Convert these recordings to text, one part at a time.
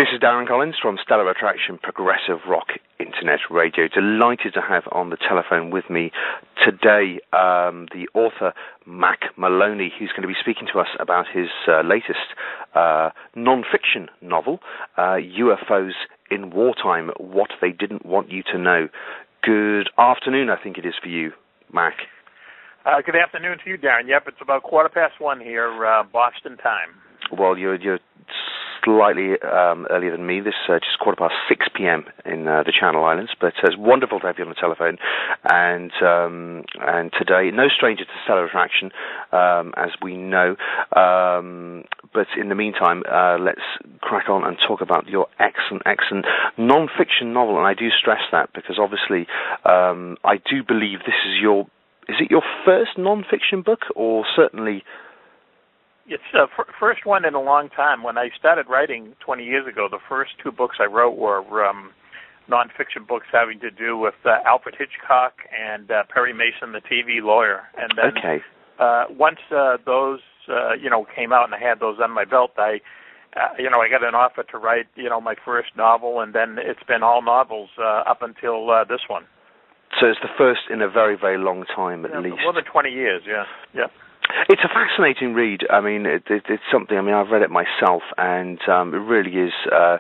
This is Darren Collins from Stellar Attraction Progressive Rock Internet Radio. Delighted to have on the telephone with me today the author Mac Maloney, who's going to be speaking to us about his latest non-fiction novel, UFOs in Wartime, What They Didn't Want You to Know. Good afternoon, I think it is for you, Mac. Good afternoon to you, Darren. Yep, it's about 1:15 here, Boston time. Well, you're slightly earlier than me. This just 6:15 p.m. in the Channel Islands, but it's wonderful to have you on the telephone. And today, no stranger to Stellar Attraction, as we know. But in the meantime, let's crack on and talk about your excellent non-fiction novel. And I do stress that because obviously, I do believe this is your. Is it your first non-fiction book, or certainly? It's the first one in a long time. When I started writing 20 years ago, the first two books I wrote were non-fiction books having to do with Alfred Hitchcock and Perry Mason, the TV lawyer. And then once those came out and I had those on my belt, I got an offer to write my first novel, and then it's been all novels up until this one. So it's the first in a very, very long time, at least. More than 20 years, yeah. It's a fascinating read. I mean, it's something. I mean, I've read it myself, and it really is.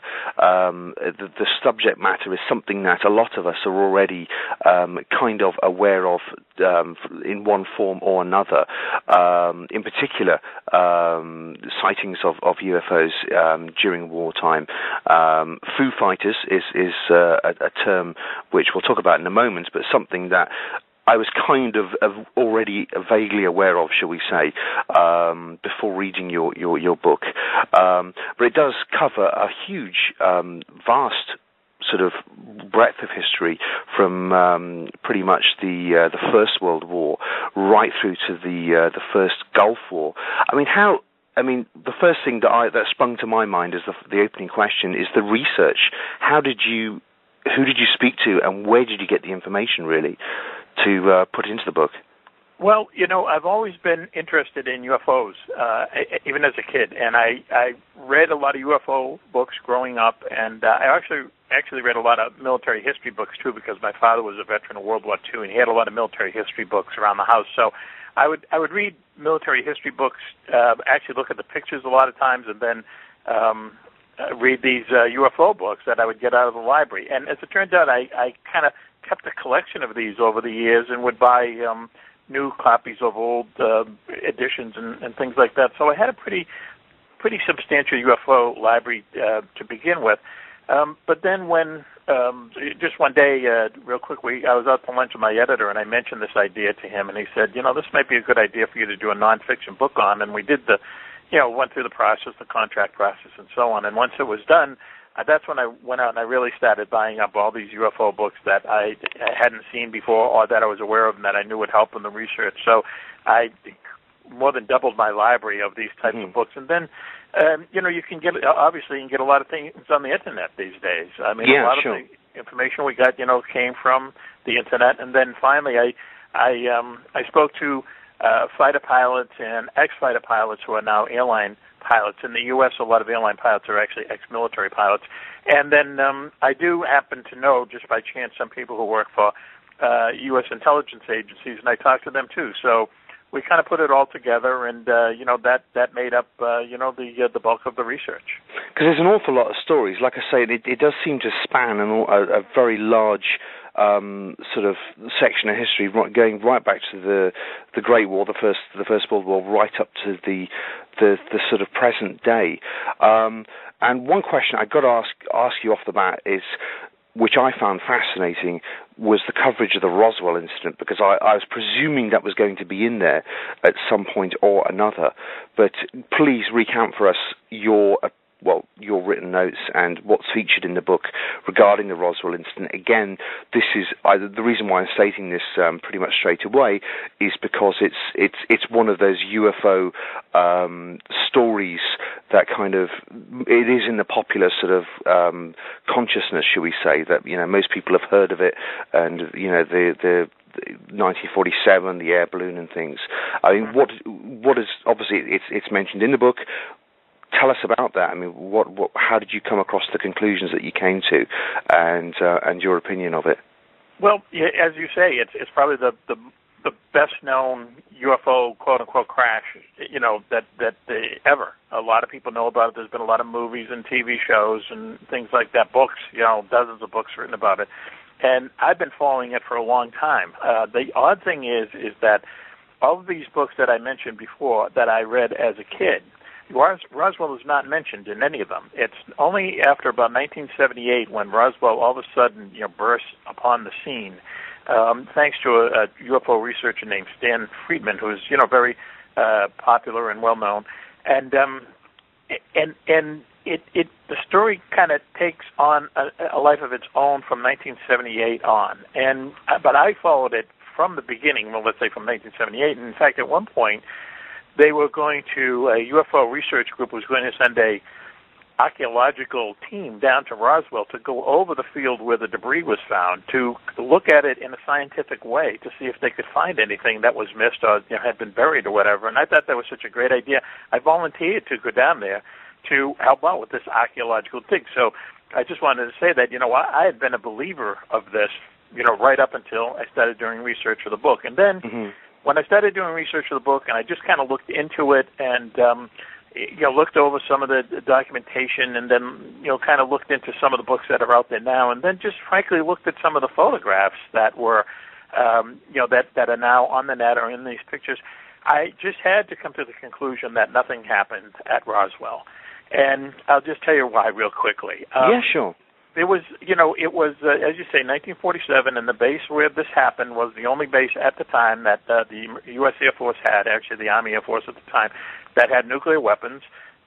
The subject matter is something that a lot of us are already kind of aware of in one form or another. In particular, sightings of UFOs during wartime. Foo Fighters is a term which we'll talk about in a moment, but something that I was kind of already vaguely aware of, shall we say, before reading your book. But it does cover a huge, vast sort of breadth of history from pretty much the First World War right through to the First Gulf War. I mean, the first thing that sprung to my mind as the opening question is the research. Who did you speak to, and where did you get the information, really, to put into the book? Well, I've always been interested in UFOs, even as a kid, and I read a lot of UFO books growing up, and I actually read a lot of military history books, too, because my father was a veteran of World War II, and he had a lot of military history books around the house. So I would read military history books, actually look at the pictures a lot of times, and then read these UFO books that I would get out of the library. And as it turns out, I kind of kept a collection of these over the years and would buy new copies of old editions and things like that. So I had a pretty substantial UFO library to begin with. But then when, just one day, real quick, I was out to lunch with my editor, and I mentioned this idea to him, and he said, this might be a good idea for you to do a nonfiction book on. And we did went through the process, the contract process, and so on. And once it was done, that's when I went out and I really started buying up all these UFO books that I hadn't seen before or that I was aware of and that I knew would help in the research. So I more than doubled my library of these types of books. And then, you can get a lot of things on the Internet these days. I mean, a lot of the information we got, came from the Internet. And then finally I spoke to fighter pilots and ex-fighter pilots who are now airline pilots. In the U.S., a lot of airline pilots are actually ex-military pilots. And then I do happen to know, just by chance, some people who work for U.S. intelligence agencies, and I talked to them too. So we kind of put it all together, and that made up the bulk of the research. Because there's an awful lot of stories. Like I say, it does seem to span a very large sort of section of history, going right back to the Great War, the First World War, right up to the sort of present day. And one question I got to ask you off the bat is, which I found fascinating, was the coverage of the Roswell incident, because I was presuming that was going to be in there at some point or another. But please recount for us your written notes and what's featured in the book regarding the Roswell incident. Again, this is the reason why I'm stating this pretty much straight away is because it's one of those UFO stories that kind of, it is in the popular sort of consciousness, shall we say, that most people have heard of it, and the 1947, the air balloon and things. I mean, what is obviously it's mentioned in the book. tell us about that. I mean, how did you come across the conclusions that you came to, and your opinion of it? Well, as you say, it's probably the best known UFO quote unquote crash, that ever. A lot of people know about it. There's been a lot of movies and TV shows and things like that. Books, dozens of books written about it. And I've been following it for a long time. The odd thing is that all of these books that I mentioned before that I read as a kid, Roswell is not mentioned in any of them. It's only after about 1978 when Roswell all of a sudden bursts upon the scene, thanks to a UFO researcher named Stan Friedman, who is very popular and well known, and the story kind of takes on a life of its own from 1978 on, but I followed it from the beginning. Well, let's say from 1978. And in fact, at one point, they were going to, a UFO research group was going to send a archaeological team down to Roswell to go over the field where the debris was found, to look at it in a scientific way, to see if they could find anything that was missed or had been buried or whatever. And I thought that was such a great idea. I volunteered to go down there to help out with this archaeological dig. So I just wanted to say that, I had been a believer of this, right up until I started doing research for the book. And then when I started doing research for the book, and I just kind of looked into it and, looked over some of the documentation, and then, kind of looked into some of the books that are out there now, and then just frankly looked at some of the photographs that were, that are now on the net or in these pictures, I just had to come to the conclusion that nothing happened at Roswell. And I'll just tell you why real quickly. Yeah, sure. It was, it was, as you say, 1947, and the base where this happened was the only base at the time that the U.S. Air Force had, actually the Army Air Force at the time, that had nuclear weapons.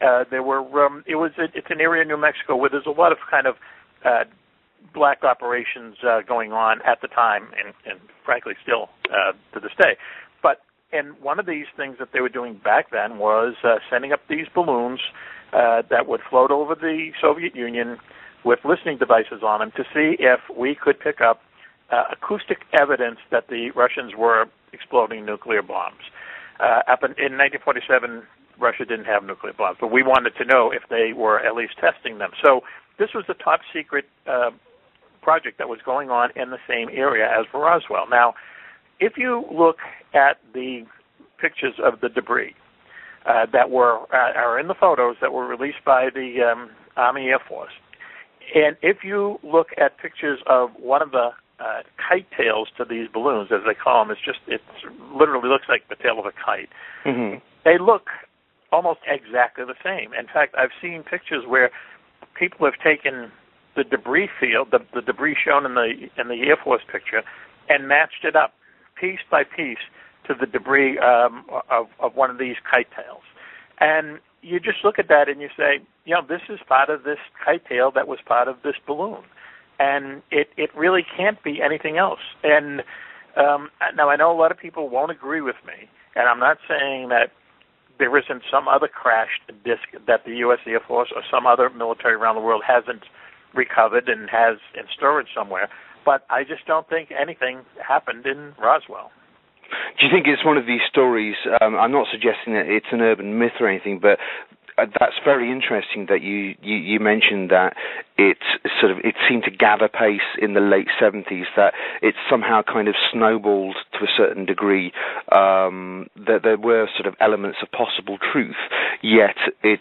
It's an area in New Mexico where there's a lot of kind of black operations going on at the time, and frankly still to this day. And one of these things that they were doing back then was sending up these balloons that would float over the Soviet Union with listening devices on them to see if we could pick up acoustic evidence that the Russians were exploding nuclear bombs. In 1947, Russia didn't have nuclear bombs, but we wanted to know if they were at least testing them. So this was a top secret project that was going on in the same area as Roswell. Now, if you look at the pictures of the debris that are in the photos that were released by the Army Air Force, and if you look at pictures of one of the kite tails to these balloons, as they call them, it literally looks like the tail of a kite. Mm-hmm. They look almost exactly the same. In fact, I've seen pictures where people have taken the debris field, the debris shown in the Air Force picture, and matched it up piece by piece to the debris of one of these kite tails. And you just look at that and you say, this is part of this kite tail that was part of this balloon. And it really can't be anything else. And now I know a lot of people won't agree with me, and I'm not saying that there isn't some other crashed disc that the U.S. Air Force or some other military around the world hasn't recovered and has in storage somewhere, but I just don't think anything happened in Roswell. Do you think it's one of these stories, I'm not suggesting that it's an urban myth or anything, but that's very interesting that you mentioned that it seemed to gather pace in the late 70s, that it somehow kind of snowballed to a certain degree, that there were sort of elements of possible truth, yet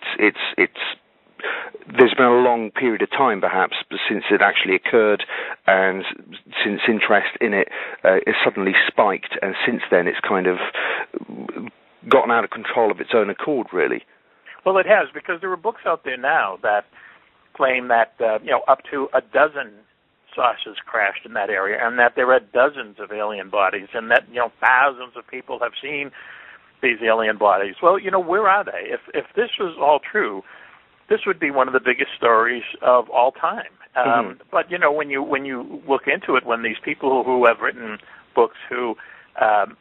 there's been a long period of time, perhaps, since it actually occurred, and since interest in it is suddenly spiked, and since then it's kind of gotten out of control of its own accord, really. Well, it has, because there are books out there now that claim that up to a dozen saucers crashed in that area, and that there are dozens of alien bodies, and that thousands of people have seen these alien bodies. Well, where are they? If this was all true, this would be one of the biggest stories of all time. But when you look into it, when these people who have written books who as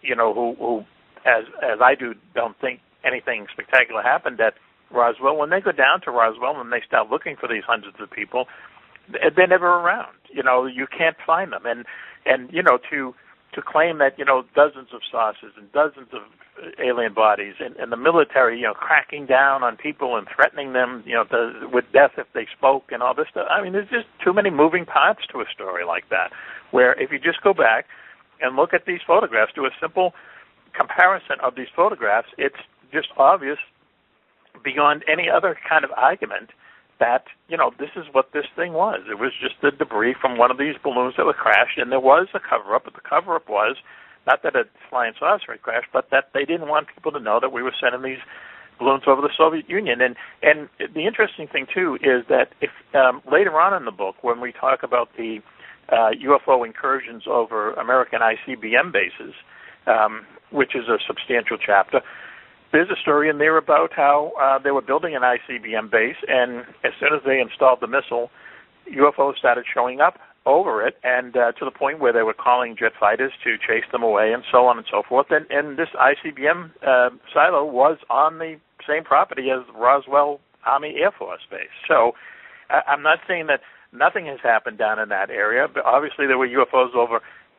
I do, don't think anything spectacular happened at Roswell, when they go down to Roswell and they start looking for these hundreds of people, they're never around. You can't find them. And to to claim that, dozens of saucers and dozens of alien bodies, and the military, cracking down on people and threatening them, with death if they spoke and all this stuff. I mean, there's just too many moving parts to a story like that, where if you just go back and look at these photographs, do a simple comparison of these photographs, it's just obvious beyond any other kind of argument that, this is what this thing was. It was just the debris from one of these balloons that were crashed, and there was a cover-up, but the cover-up was not that a flying saucer had crashed, but that they didn't want people to know that we were sending these balloons over the Soviet Union. And the interesting thing, too, is that if later on in the book, when we talk about the UFO incursions over American ICBM bases, which is a substantial chapter, there's a story in there about how they were building an ICBM base, and as soon as they installed the missile, UFOs started showing up over it, and to the point where they were calling jet fighters to chase them away, and so on and so forth. And this ICBM silo was on the same property as Roswell Army Air Force Base. So I'm not saying that nothing has happened down in that area, but obviously there were UFOs over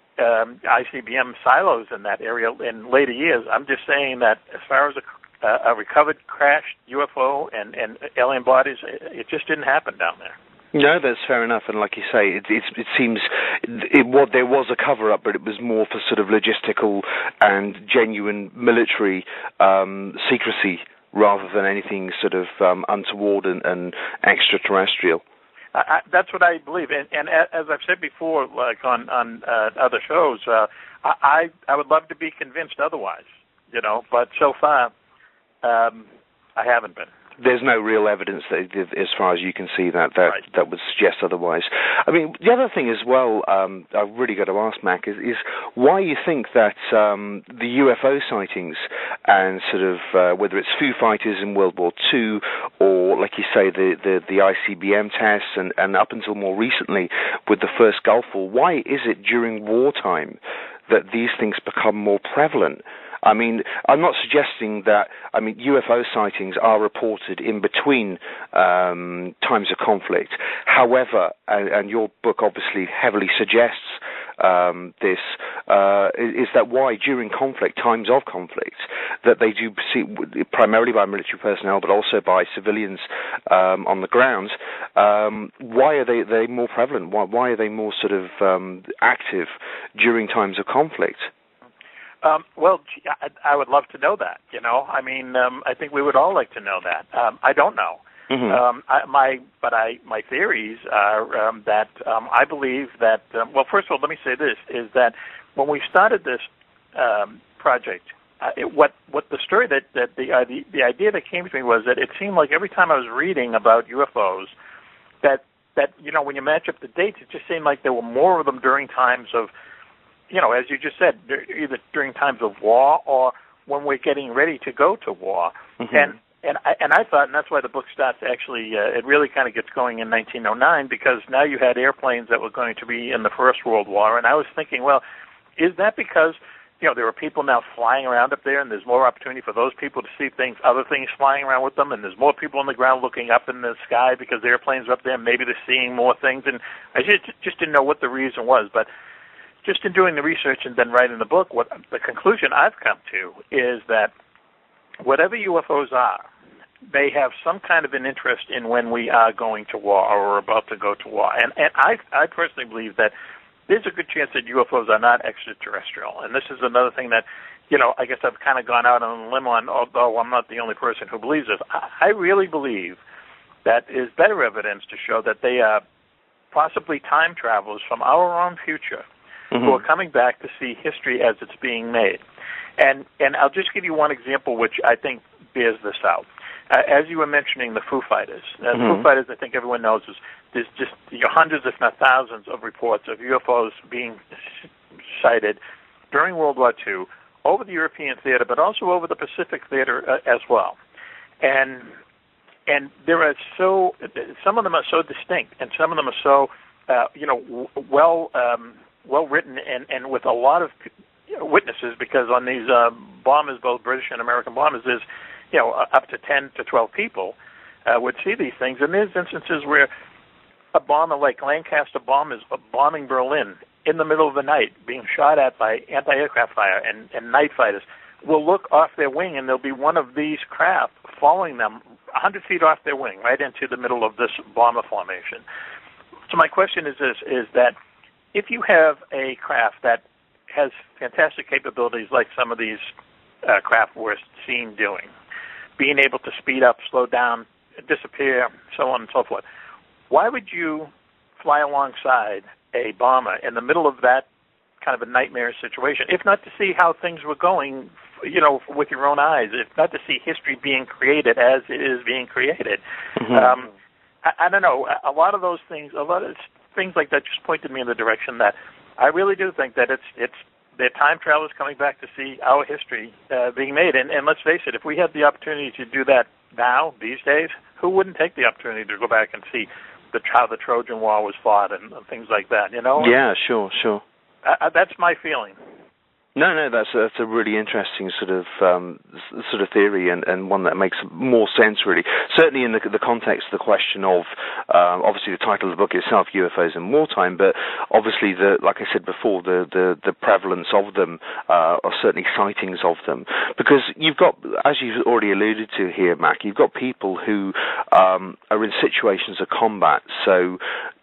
ICBM silos in that area in later years. I'm just saying that as far as a recovered crashed UFO and alien bodies, it just didn't happen down there. No, that's fair enough. And like you say, it seems there was a cover-up, but it was more for sort of logistical and genuine military secrecy rather than anything sort of untoward and extraterrestrial. That's what I believe, and as I've said before, like on other shows, I would love to be convinced otherwise, but so far I haven't been. There's no real evidence that, as far as you can see, that right. that would suggest otherwise. I mean, the other thing as well, I've really got to ask, Mac, is why you think that the UFO sightings and sort of whether it's Foo Fighters in World War II or, like you say, the ICBM tests and up until more recently with the first Gulf War, why is it during wartime that these things become more prevalent? I mean, I'm not suggesting that, UFO sightings are reported in between times of conflict. However, and your book obviously heavily suggests this, is that why during conflict, times of conflict, that they do see, primarily by military personnel, but also by civilians on the ground, why are they more prevalent? Why are they more sort of active during times of conflict? Well, I would love to know that. I think we would all like to know that. I don't know. Mm-hmm. My theories are that I believe that. Well, first of all, let me say this: is that when we started this project, what the story that the idea that came to me was that it seemed like every time I was reading about UFOs, that when you match up the dates, it just seemed like there were more of them during times of, as you just said, either during times of war or when we're getting ready to go to war. Mm-hmm. And I thought, and that's why the book starts actually, it really kind of gets going in 1909, because now you had airplanes that were going to be in the First World War, and I was thinking, well, is that because, there are people now flying around up there, and there's more opportunity for those people to see other things flying around with them, and there's more people on the ground looking up in the sky because the airplanes are up there, and maybe they're seeing more things, and I just didn't know what the reason was, but just in doing the research and then writing the book, what the conclusion I've come to is that whatever UFOs are, they have some kind of an interest in when we are going to war or are about to go to war. And I personally believe that there's a good chance that UFOs are not extraterrestrial. And this is another thing that, I guess I've kind of gone out on a limb on, although I'm not the only person who believes this. I really believe that is better evidence to show that they are possibly time travelers from our own future, mm-hmm. who are coming back to see history as it's being made. And I'll just give you one example which I think bears this out. As you were mentioning the Foo Fighters, mm-hmm. Foo Fighters, I think everyone knows, there's just hundreds, if not thousands, of reports of UFOs being sighted during World War II over the European theater, but also over the Pacific theater as well. And there are some of them are so distinct, and some of them are so well written and with a lot of witnesses, because on these bombers, both British and American bombers, there's up to 10 to 12 people would see these things. And there's instances where a bomber like Lancaster bombers bombing Berlin in the middle of the night being shot at by anti-aircraft fire and night fighters will look off their wing, and there'll be one of these craft following them 100 feet off their wing, right into the middle of this bomber formation. So my question is this, is that if you have a craft that has fantastic capabilities like some of these craft we're seen doing, being able to speed up, slow down, disappear, so on and so forth, why would you fly alongside a bomber in the middle of that kind of a nightmare situation, if not to see how things were going, with your own eyes, if not to see history being created as it is being created? Mm-hmm. I don't know. A lot of those things, a lot of things like that just pointed me in the direction that I really do think that it's the time travel is coming back to see our history being made. And let's face it, if we had the opportunity to do that now, these days, who wouldn't take the opportunity to go back and see how the Trojan War was fought and things like that, Yeah, sure. That's my feeling. No, that's a really interesting sort of theory, and one that makes more sense, really. Certainly in the context of the question of obviously the title of the book itself, UFOs in Wartime, but obviously like I said before, the prevalence of them, are certainly sightings of them, because you've got, as you've already alluded to here, Mac, you've got people who are in situations of combat, so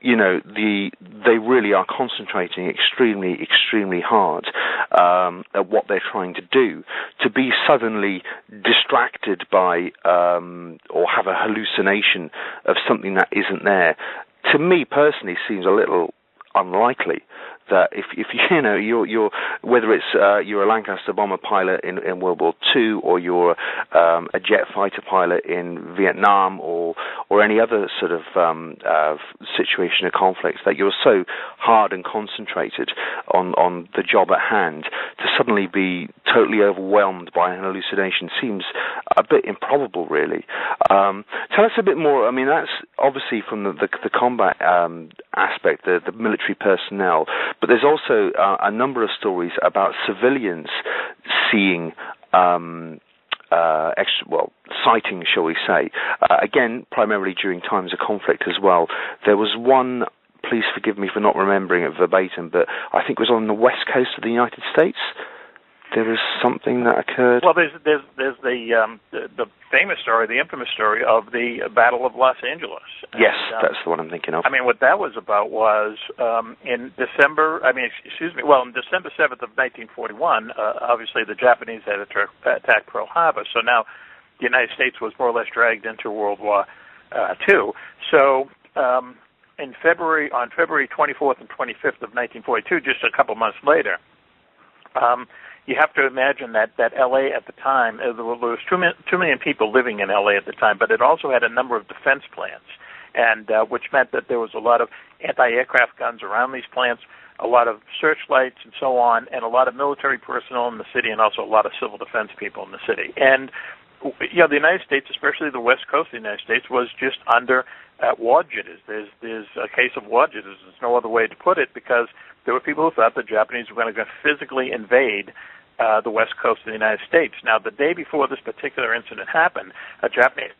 they really are concentrating extremely, extremely hard at what they're trying to do. To be suddenly distracted by or have a hallucination of something that isn't there, to me personally seems a little unlikely. That if you're whether it's you're a Lancaster bomber pilot in World War II, or you're a jet fighter pilot in Vietnam, or any other sort of situation of conflict, that you're so hard and concentrated on the job at hand, to suddenly be totally overwhelmed by an hallucination seems a bit improbable, really. Tell us a bit more. I mean, that's obviously from the combat aspect, the military personnel. But there's also a number of stories about civilians seeing sightings, shall we say, again, primarily during times of conflict as well. There was one, please forgive me for not remembering it verbatim, but I think it was on the west coast of the United States. There was something that occurred. Well, there's the famous story, the infamous story of the Battle of Los Angeles. Yes, that's the one I'm thinking of. I mean, what that was about was in December 7th of 1941, obviously the Japanese had attacked Pearl Harbor, so now the United States was more or less dragged into World War II. So on February 24th and 25th of 1942, just a couple months later, you have to imagine that L.A. at the time, there was 2 million people living in L.A. at the time, but it also had a number of defense plants, and which meant that there was a lot of anti-aircraft guns around these plants, a lot of searchlights and so on, and a lot of military personnel in the city, and also a lot of civil defense people in the city. And the United States, especially the west coast of the United States, was just under war jitters. There's a case of war jitters. There's no other way to put it, because there were people who thought the Japanese were going to physically invade the west coast of the United States. Now, the day before this particular incident happened, a Japanese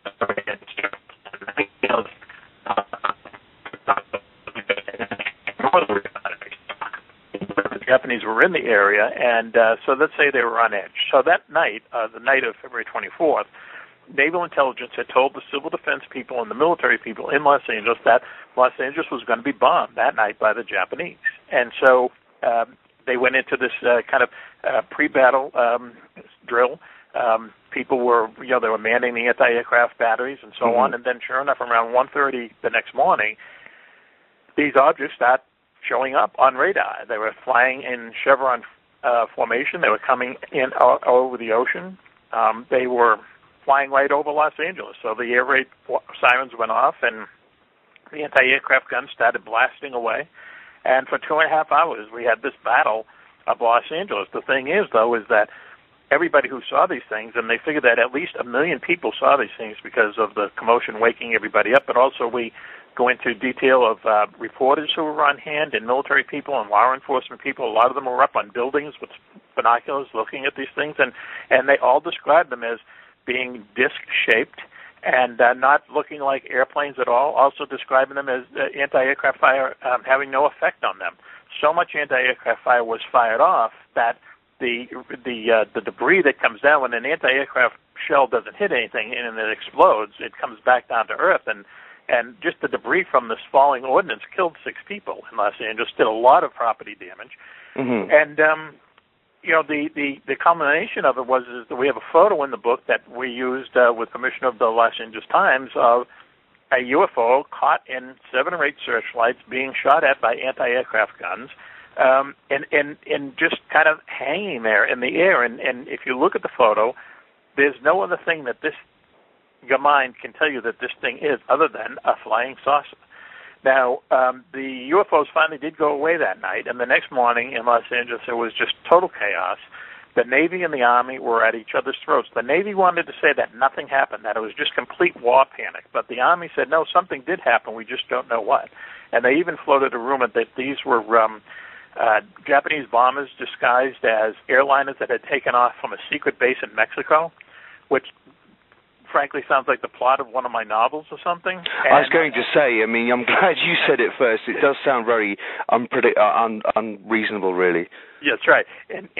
the Japanese were in the area, and so let's say they were on edge. So that night, the night of February 24th, Naval Intelligence had told the civil defense people and the military people in Los Angeles that Los Angeles was going to be bombed that night by the Japanese. And so they went into this kind of pre-battle drill. People were, they were manning the anti-aircraft batteries and so on. And then sure enough, around 1:30 the next morning, these objects start showing up on radar. They were flying in chevron formation. They were coming in over the ocean. They were flying right over Los Angeles. So the air raid sirens went off, and the anti-aircraft guns started blasting away. And for 2.5 hours, we had this battle of Los Angeles. The thing is, though, is that everybody who saw these things, and they figured that at least 1 million people saw these things because of the commotion waking everybody up, but also we go into detail of reporters who were on hand, and military people and law enforcement people. A lot of them were up on buildings with binoculars looking at these things, and they all described them as being disc-shaped and not looking like airplanes at all, also describing them as anti-aircraft fire having no effect on them. so much anti-aircraft fire was fired off that the debris that comes down when an anti-aircraft shell doesn't hit anything and it explodes, it comes back down to Earth, and just the debris from this falling ordnance killed 6 people in Los Angeles, did a lot of property damage. Mm-hmm. And the culmination of it is that we have a photo in the book that we used with permission of the Los Angeles Times of a UFO caught in 7 or 8 searchlights being shot at by anti-aircraft guns, and just kind of hanging there in the air. And if you look at the photo, there's no other thing that your mind can tell you that this thing is other than a flying saucer. Now, the UFOs finally did go away that night, and the next morning in Los Angeles there was just total chaos. The Navy and the Army were at each other's throats. The Navy wanted to say that nothing happened, that it was just complete war panic. But the Army said, no, something did happen, we just don't know what. And they even floated a rumor that these were Japanese bombers disguised as airliners that had taken off from a secret base in Mexico, which frankly sounds like the plot of one of my novels or something. And I was going to say, I mean, I'm glad you said it first. It does sound very unreasonable, really. Yeah, that's right. And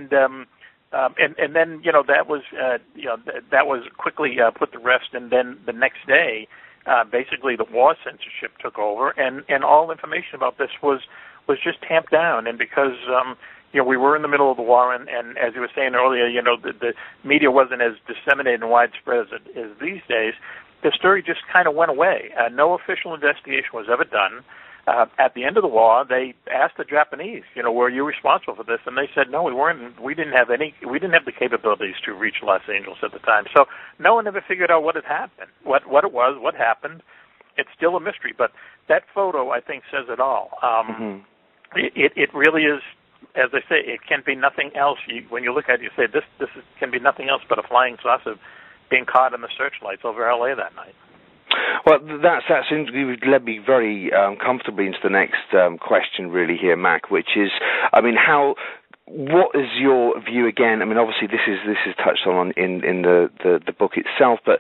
then that was that was quickly put to rest. And then the next day, basically the war censorship took over, and all information about this was just tamped down. And because we were in the middle of the war, and as you were saying earlier, the media wasn't as disseminated and widespread as it is these days. The story just kind of went away. No official investigation was ever done. At the end of the war, they asked the Japanese, were you responsible for this? And they said, no, we weren't. We didn't have the capabilities to reach Los Angeles at the time. So no one ever figured out what had happened, what it was, what happened. It's still a mystery. But that photo, I think, says it all. It really is. As I say, it can be nothing else. When you look at it, you say, this can be nothing else but a flying saucer being caught in the searchlights over L.A. that night. Well, that's led me very comfortably into the next question, really, here, Mac, which is, I mean, what is your view again? I mean, obviously, this is touched on in the book itself, but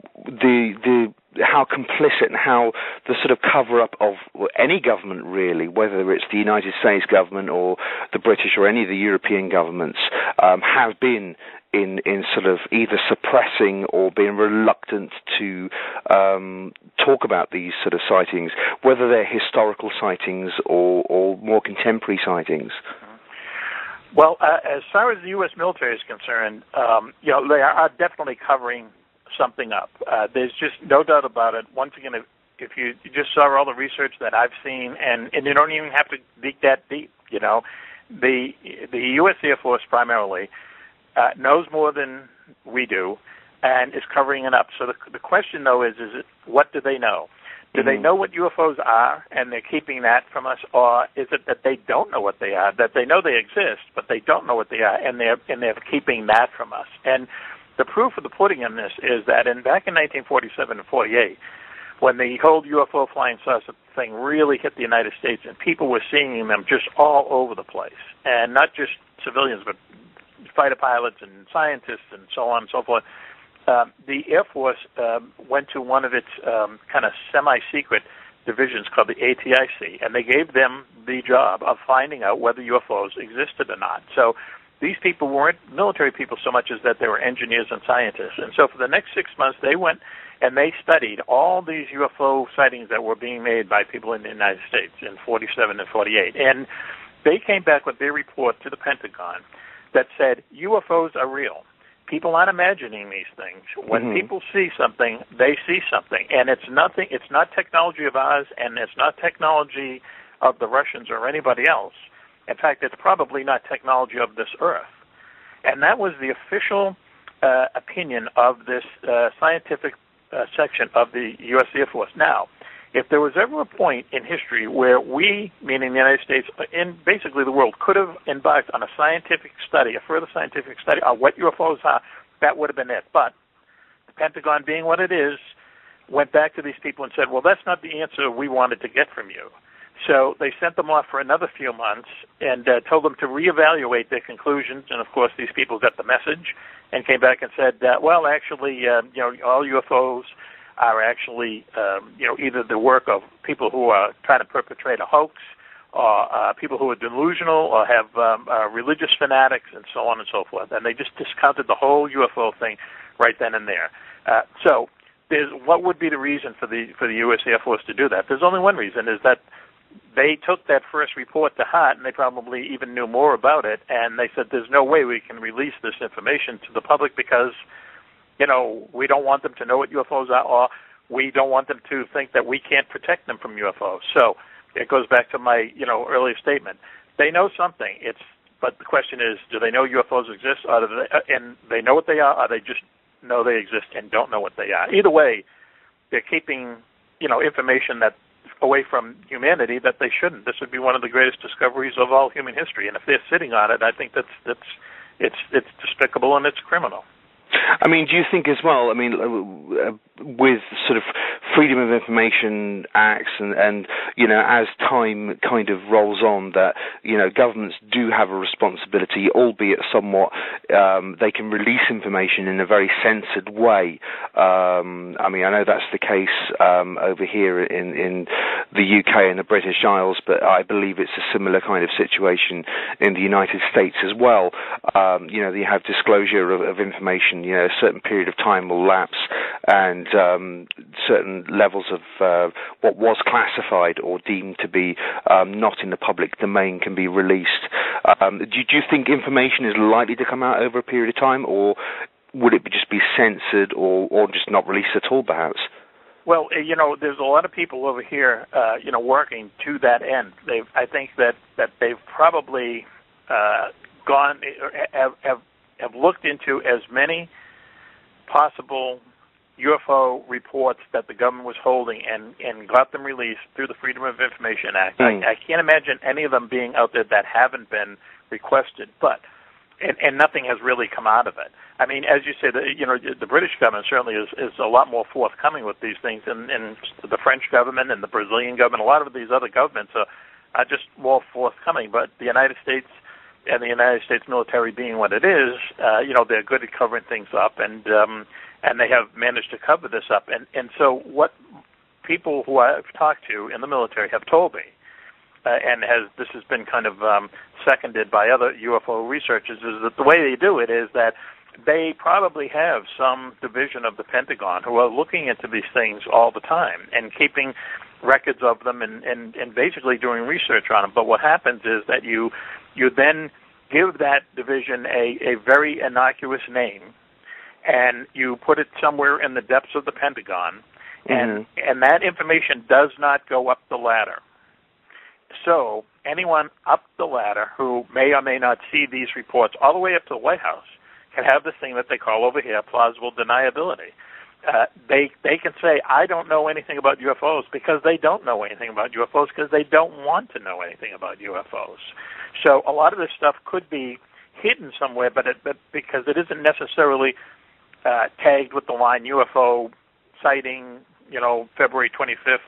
the how complicit and how the sort of cover-up of any government, really, whether it's the United States government or the British or any of the European governments, have been in sort of either suppressing or being reluctant to talk about these sort of sightings, whether they're historical sightings or more contemporary sightings. Well, as far as the U.S. military is concerned, they are definitely covering something up. There's just no doubt about it. Once again, if you just saw all the research that I've seen, and you don't even have to dig that deep, the U.S. Air Force primarily knows more than we do and is covering it up. So the question, though, is it what do they know? Do they know what UFOs are, and they're keeping that from us, or is it that they don't know what they are, that they know they exist, but they don't know what they are, and they're keeping that from us? And the proof of the pudding in this is that back in 1947 and 48, when the whole UFO flying saucer thing really hit the United States, and people were seeing them just all over the place, and not just civilians, but fighter pilots and scientists and so on and so forth, the Air Force went to one of its kind of semi-secret divisions called the ATIC, and they gave them the job of finding out whether UFOs existed or not. So these people weren't military people so much as that they were engineers and scientists. And so for the next 6 months, they went and they studied all these UFO sightings that were being made by people in the United States in 47 and 48. And they came back with their report to the Pentagon that said UFOs are real. People aren't imagining these things. When people see something, they see something. And it's not technology of ours, and it's not technology of the Russians or anybody else. In fact, it's probably not technology of this Earth. And that was the official opinion of this scientific section of the U.S. Air Force. Now, if there was ever a point in history where we, meaning the United States, in basically the world, could have embarked on a scientific study, a further scientific study on what UFOs are, that would have been it. But the Pentagon, being what it is, went back to these people and said, well, that's not the answer we wanted to get from you. So they sent them off for another few months and told them to reevaluate their conclusions. And, of course, these people got the message and came back and said, well, actually, all UFOs are actually, either the work of people who are trying to perpetrate a hoax, or people who are delusional or have religious fanatics and so on and so forth. And they just discounted the whole UFO thing right then and there. So what would be the reason for the U.S. Air Force to do that? There's only one reason, is that they took that first report to heart, and they probably even knew more about it, and they said there's no way we can release this information to the public because, we don't want them to know what UFOs are, or we don't want them to think that we can't protect them from UFOs. So it goes back to my, earlier statement. They know something. But the question is, do they know UFOs exist, and they know what they are, or they just know they exist and don't know what they are? Either way, they're keeping, information that away from humanity that they shouldn't. This would be one of the greatest discoveries of all human history, and if they're sitting on it, I think it's despicable and it's criminal. I mean, do you think as well, with sort of Freedom of Information Acts and as time kind of rolls on, that, governments do have a responsibility, albeit somewhat, they can release information in a very censored way. I know that's the case over here in the UK and the British Isles, but I believe it's a similar kind of situation in the United States as well. You have disclosure of information, a certain period of time will lapse, and certain levels of what was classified or deemed to be not in the public domain can be released. Do you think information is likely to come out over a period of time, or would it just be censored or just not released at all, perhaps? Well, there's a lot of people over here, working to that end. I think that they've probably gone, have looked into as many possible UFO reports that the government was holding and got them released through the Freedom of Information Act. I can't imagine any of them being out there that haven't been requested, and nothing has really come out of it. I mean, as you say, the British government certainly is a lot more forthcoming with these things, and the French government and the Brazilian government, a lot of these other governments are just more forthcoming. But the United States and the United States military being what it is, they're good at covering things up, and they have managed to cover this up. And so what people who I've talked to in the military have told me, and this has been kind of seconded by other UFO researchers, is that the way they do it is that they probably have some division of the Pentagon who are looking into these things all the time and keeping records of them and basically doing research on them. But what happens is that you then give that division a very innocuous name, and you put it somewhere in the depths of the Pentagon, and that information does not go up the ladder. So anyone up the ladder who may or may not see these reports all the way up to the White House can have this thing that they call over here plausible deniability. They can say, I don't know anything about UFOs, because they don't know anything about UFOs, because they don't want to know anything about UFOs. So a lot of this stuff could be hidden somewhere, but because it isn't necessarily tagged with the line UFO sighting, February 25th,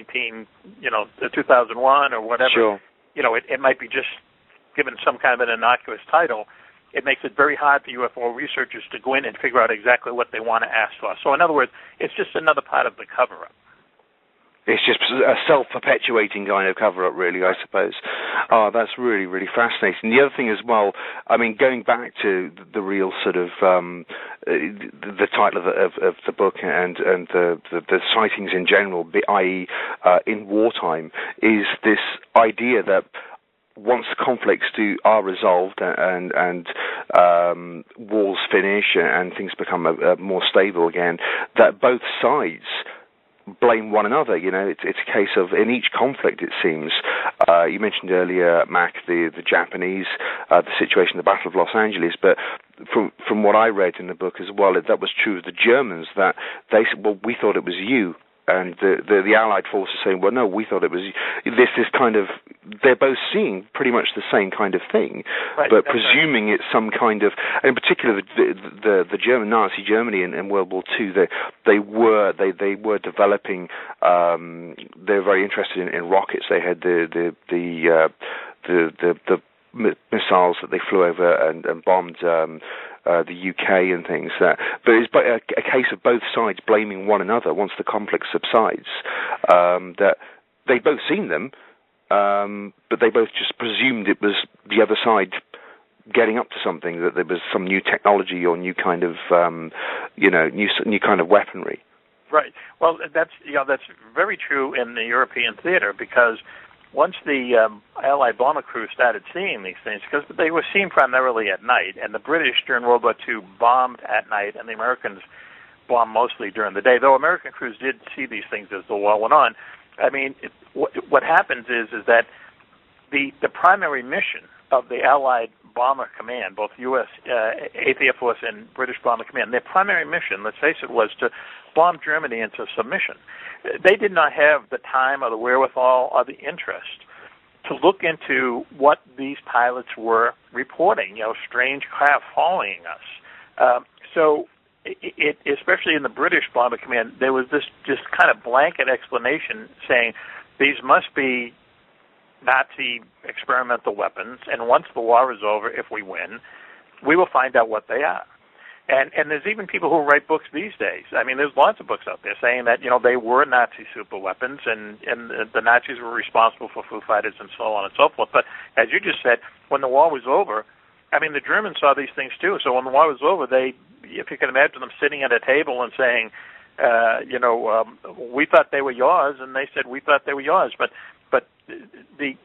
2001 or whatever. Sure. It might be just given some kind of an innocuous title. It makes it very hard for UFO researchers to go in and figure out exactly what they want to ask for. So in other words, it's just another part of the cover-up. It's just a self-perpetuating kind of cover-up, really, I suppose. Oh, that's really, really fascinating. The other thing as well, going back to the real sort of the title of the book and the sightings in general, i.e. In wartime, is this idea that once conflicts are resolved and wars finish and things become more stable again, that both sides blame one another. It's a case of, in each conflict, it seems, you mentioned earlier, Mac, the Japanese, the situation, the Battle of Los Angeles, but from what I read in the book as well, that was true of the Germans, that they said, well, we thought it was you. And the Allied forces saying, well, no, we thought it was this kind of. They're both seeing pretty much the same kind of thing, right, but presuming it's some kind of. And in particular, the German Nazi Germany in World War II, they were developing. They were very interested in rockets. They had the missiles that they flew over and bombed. The UK and things. But it's a case of both sides blaming one another once the conflict subsides. That they've both seen them, but they both just presumed it was the other side getting up to something, that there was some new technology or new kind of, new kind of weaponry. Right. Well, that's very true in the European theater, because once the Allied bomber crews started seeing these things, because they were seen primarily at night, and the British during World War II bombed at night, and the Americans bombed mostly during the day, though American crews did see these things as the war went on. I mean, what happens is that the primary mission of the Allied Bomber Command, both U.S. 8th Air Force and British Bomber Command, their primary mission, let's face it, was to bomb Germany into submission. They did not have the time or the wherewithal or the interest to look into what these pilots were reporting, strange craft following us. So especially in the British Bomber Command, there was this just kind of blanket explanation saying these must be Nazi experimental weapons, and once the war is over, if we win, we will find out what they are. And there's even people who write books these days. I mean, there's lots of books out there saying that, they were Nazi super weapons, and the Nazis were responsible for Foo Fighters and so on and so forth. But as you just said, when the war was over, I mean, the Germans saw these things too. So when the war was over, if you can imagine them sitting at a table and saying, we thought they were yours, and they said we thought they were yours. But the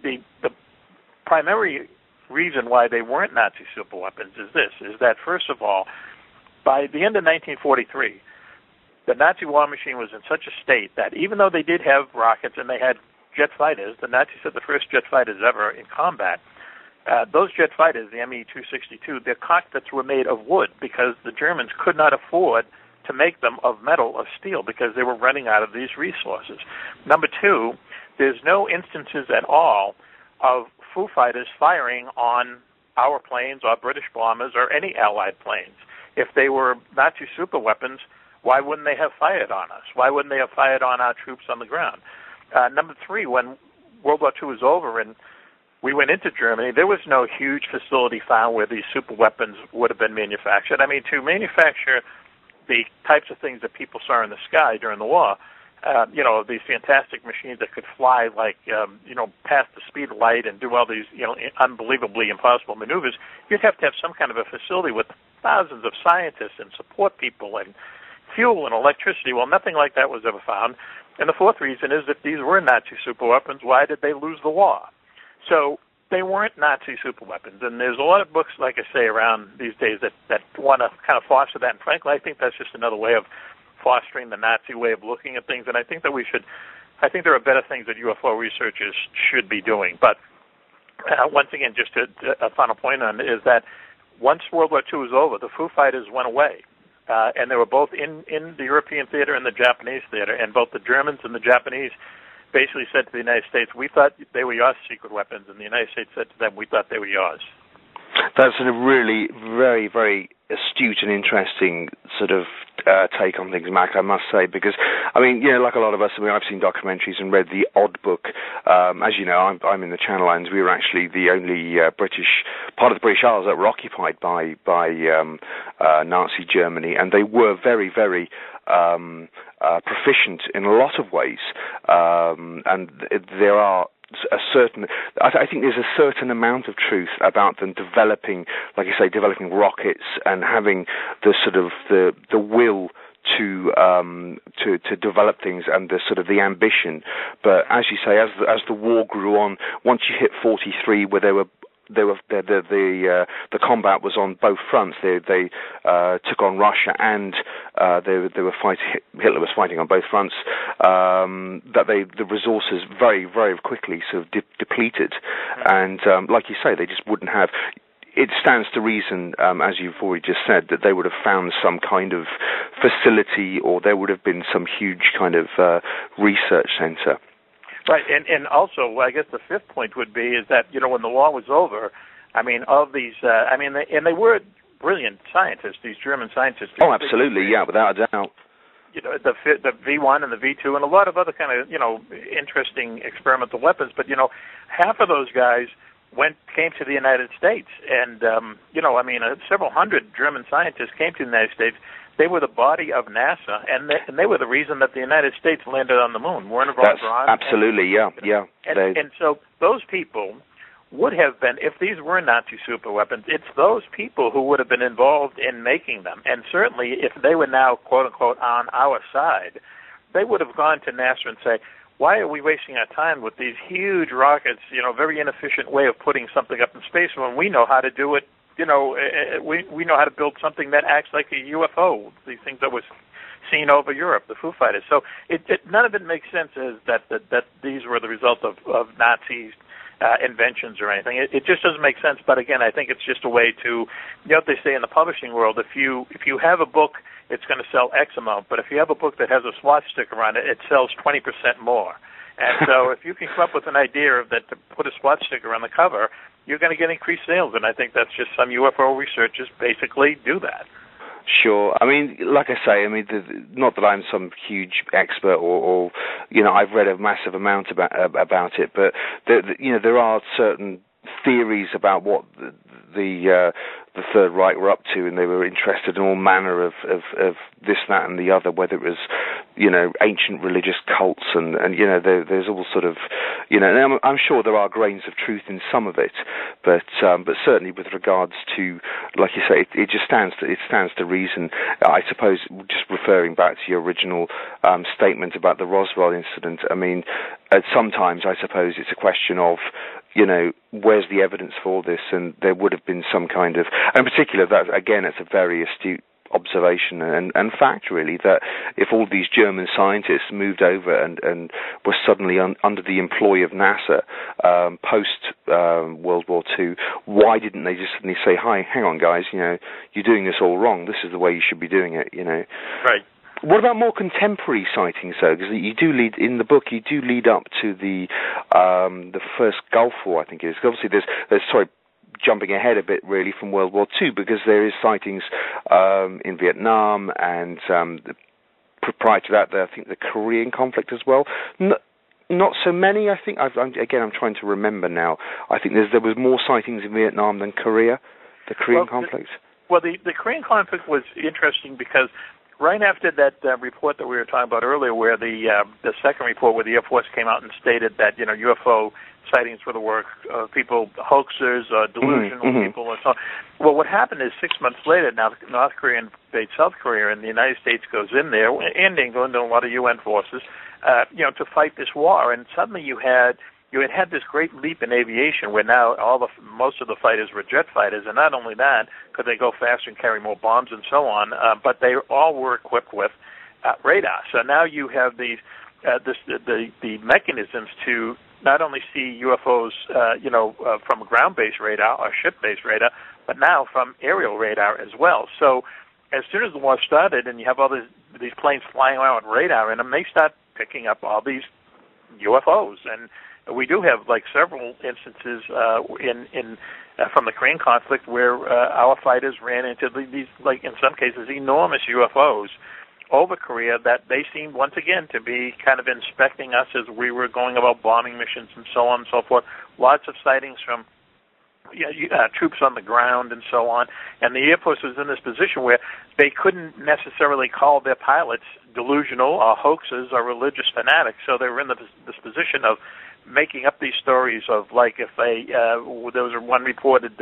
primary reason why they weren't Nazi superweapons is that first of all, by the end of 1943, the Nazi war machine was in such a state that even though they did have rockets and they had jet fighters, the Nazis had the first jet fighters ever in combat. Those jet fighters, the Me-262, their cockpits were made of wood because the Germans could not afford to make them of metal or steel because they were running out of these resources. Number two, there's no instances at all of Foo Fighters firing on our planes or British bombers or any Allied planes. If they were Nazi superweapons, why wouldn't they have fired on us? Why wouldn't they have fired on our troops on the ground? Number three, when World War II was over and we went into Germany, there was no huge facility found where these superweapons would have been manufactured. I mean, to manufacture the types of things that people saw in the sky during the war, these fantastic machines that could fly past the speed of light and do all these, unbelievably impossible maneuvers, you'd have to have some kind of a facility with thousands of scientists and support people and fuel and electricity. Well, nothing like that was ever found. And the fourth reason is if these were Nazi superweapons, why did they lose the war? So they weren't Nazi superweapons. And there's a lot of books, like I say, around these days that want to kind of foster that. And frankly, I think that's just another way of fostering the Nazi way of looking at things. And I think that I think there are better things that UFO researchers should be doing. But once again, just a final point on it is that once World War II was over, the Foo Fighters went away. And they were both in the European theater and the Japanese theater. And both the Germans and the Japanese basically said to the United States, we thought they were your secret weapons. And the United States said to them, we thought they were yours. That's a really very, very astute and interesting sort of take on things, Mac, I must say, because, I mean, like a lot of us, I've seen documentaries and read the Odd Book. As you know, I'm in the Channel Islands. We were actually the only part of the British Isles that were occupied by Nazi Germany, and they were very, very proficient in a lot of ways, and there are I think there's a certain amount of truth about them developing, like I say, developing rockets and having the sort of the will to develop things and the sort of the ambition. But as you say, as the war grew on, once you hit 43, where the combat was on both fronts. They took on Russia and they were fighting. Hitler was fighting on both fronts. That the resources very, very quickly sort of depleted, and like you say, they just wouldn't have. It stands to reason, as you've already just said, that they would have found some kind of facility, or there would have been some huge kind of research center. Right, and also, I guess the fifth point would be is that, when the war was over, I mean, of these, and they were brilliant scientists, these German scientists. Oh, absolutely, yeah, without a doubt. The V1 and the V2 and a lot of other kind of, interesting experimental weapons, but, half of those guys came to the United States, and, several hundred German scientists came to the United States. they were the body of NASA, and they were the reason that the United States landed on the moon. Werner von Braun. Absolutely, And so those people would have been, if these were Nazi superweapons, it's those people who would have been involved in making them. And certainly, if they were now, quote unquote, on our side, they would have gone to NASA and say, why are we wasting our time with these huge rockets, very inefficient way of putting something up in space when we know how to do it, we know how to build something that acts like a UFO, these things that was seen over Europe, the Foo Fighters. So none of it makes sense as that these were the result of Nazis' inventions or anything. It just doesn't make sense. But again, I think it's just a way to, what they say in the publishing world, if you have a book, it's going to sell X amount. But if you have a book that has a SWAT sticker on it, it sells 20% more. And so if you can come up with an idea of that to put a SWAT sticker on the cover, you're going to get increased sales. And I think that's just some UFO researchers basically do that. Sure. I mean, like I say, not that I'm some huge expert or I've read a massive amount about it, but there are certain theories about what the Third Reich were up to, and they were interested in all manner of this, that, and the other, whether it was, ancient religious cults, and there's all sort of, and I'm sure there are grains of truth in some of it, but certainly with regards to, like you say, it stands to reason. I suppose, just referring back to your original statement about the Roswell incident, I mean, sometimes I suppose it's a question of, where's the evidence for this? And there would have been some kind of, in particular, that again, it's a very astute observation and fact, really, that if all these German scientists moved over and were suddenly under the employ of NASA post World War II, why didn't they just suddenly say, "Hi, hang on, guys, you're doing this all wrong. This is the way you should be doing it," Right. What about more contemporary sightings, though? Because you do lead in the book. You do lead up to the first Gulf War, I think it is. Obviously, there's jumping ahead a bit really from World War II, because there is sightings in Vietnam and prior to that, I think the Korean conflict as well. Not so many, I think. I'm trying to remember now. I think there was more sightings in Vietnam than Korea, the Korean conflict. The Korean conflict was interesting because right after that report that we were talking about earlier, where the second report where the Air Force came out and stated that UFO sightings were the work of people, hoaxers, delusional people, and so on. Well, what happened is 6 months later, now North Korea invades South Korea, and the United States goes in there, and England and a lot of UN forces, to fight this war. And suddenly you had this great leap in aviation, where now most of the fighters were jet fighters, and not only that, could they go faster and carry more bombs and so on, but they all were equipped with radar. So now you have the mechanisms to not only see UFOs, from ground-based radar or ship-based radar, but now from aerial radar as well. So as soon as the war started, and you have all these planes flying around with radar in them, they start picking up all these UFOs. And we do have several instances from the Korean conflict where our fighters ran into these, in some cases, enormous UFOs over Korea that they seemed once again to be kind of inspecting us as we were going about bombing missions and so on and so forth. Lots of sightings from troops on the ground and so on. And the Air Force was in this position where they couldn't necessarily call their pilots delusional or hoaxes or religious fanatics. So they were in this position of making up these stories of, if there was one reported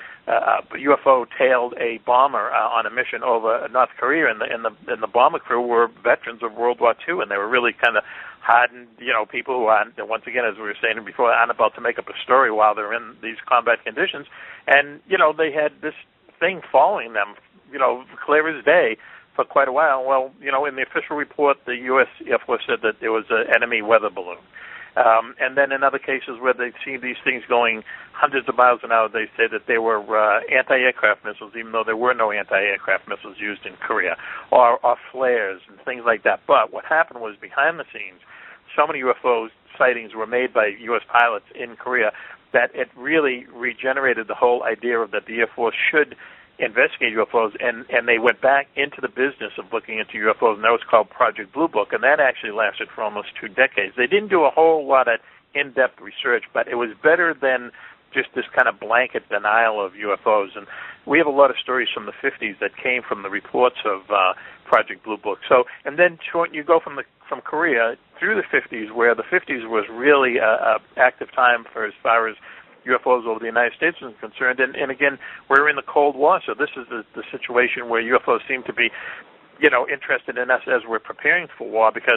UFO tailed a bomber on a mission over North Korea, and the bomber crew were veterans of World War II, and they were really kind of hardened, people who are, once again, as we were saying before, aren't about to make up a story while they're in these combat conditions. And, they had this thing following them, clear as day for quite a while. Well, in the official report, the U.S. Air Force said that there was an enemy weather balloon. And then in other cases where they'd seen these things going hundreds of miles an hour, they say that they were anti-aircraft missiles, even though there were no anti-aircraft missiles used in Korea, or flares and things like that. But what happened was, behind the scenes, so many UFO sightings were made by U.S. pilots in Korea that it really regenerated the whole idea of that the Air Force should investigate UFOs, and they went back into the business of looking into UFOs, and that was called Project Blue Book, and that actually lasted for almost 2 decades. They didn't do a whole lot of in-depth research, but it was better than just this kind of blanket denial of UFOs. And we have a lot of stories from the 50s that came from the reports of Project Blue Book. So, and then you go from Korea through the 50s, where the 50s was really a active time for as far as UFOs over the United States is concerned. And again, we're in the Cold War, so this is the situation where UFOs seem to be, interested in us as we're preparing for war, because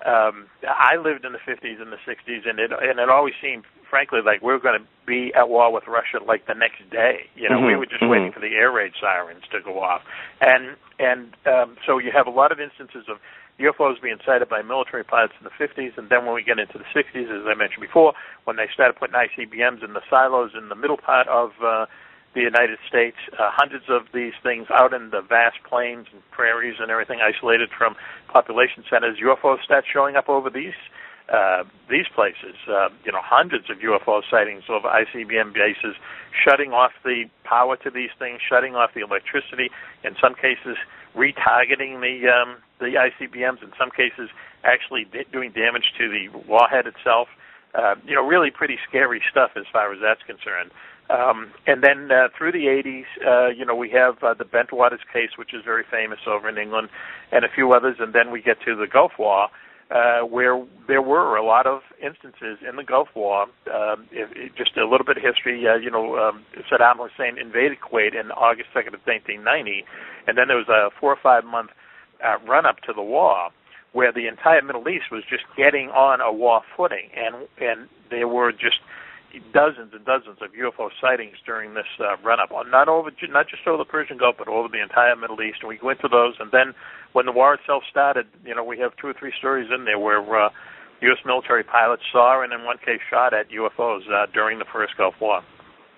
I lived in the 50s and the 60s, and it always seemed, frankly, like we were going to be at war with Russia like the next day. We were just waiting for the air raid sirens to go off, and so you have a lot of instances of UFOs being sighted by military pilots in the 50s, and then when we get into the 60s, as I mentioned before, when they started putting ICBMs in the silos in the middle part of the United States, hundreds of these things out in the vast plains and prairies and everything, isolated from population centers, UFOs start showing up over these places. Hundreds of UFO sightings over ICBM bases, shutting off the power to these things, shutting off the electricity, in some cases retargeting the ICBMs, in some cases actually doing damage to the warhead itself. Really pretty scary stuff as far as that's concerned. And then through the 80s, we have the Bentwaters case, which is very famous over in England, and a few others. And then we get to the Gulf War, where there were a lot of instances in the Gulf War. Just a little bit of history, Saddam Hussein invaded Kuwait in August 2nd of 1990, and then there was a 4 or 5 month run-up to the war, where the entire Middle East was just getting on a war footing, and there were just dozens and dozens of UFO sightings during this run-up, not just over the Persian Gulf, but over the entire Middle East. And we go into those, and then when the war itself started, we have 2 or 3 stories in there where U.S. military pilots saw and in one case shot at UFOs during the first Gulf War.